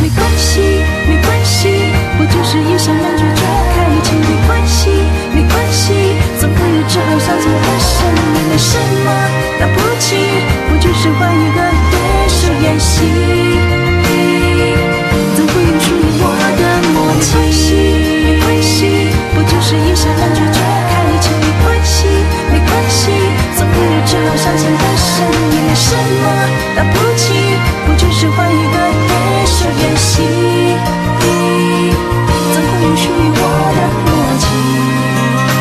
没关系，没关系，我就是一扇门拒绝开启，没关系，没关系，总会有之后相见的生命。没什么了不起，不就是换一个对手演戏，总会有属于我的默契。没关系，不就是一扇门拒绝开启，没关系，没关系，总会有之后相见的生命。没什么了不起，不就是换一个对手演戏。